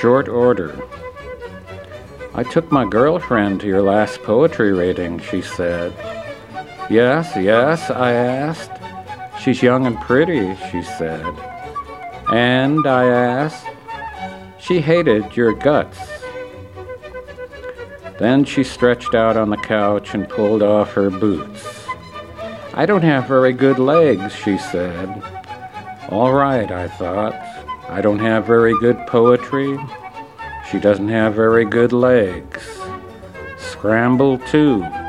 short order. "I took my girlfriend to your last poetry reading," she said. Yes, I asked. "She's young and pretty," she said. "And," I asked, "she hated your guts." Then she stretched out on the couch and pulled off her boots. "I don't have very good legs," she said. All right, I thought. I don't have very good poetry. She doesn't have very good legs. Scramble 2.